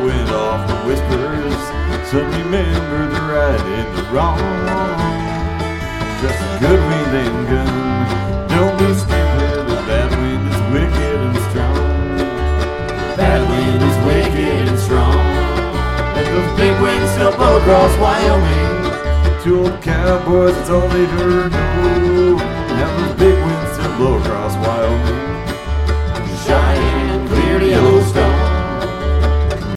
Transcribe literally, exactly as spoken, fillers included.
went off and whispers. Some remember the right and the wrong. Just a good wind and gun. Don't be stupid. The bad wind is wicked and strong. Bad wind is wicked and strong. And those big winds still blow across Wyoming. Two old cowboys, that's all they heard. No.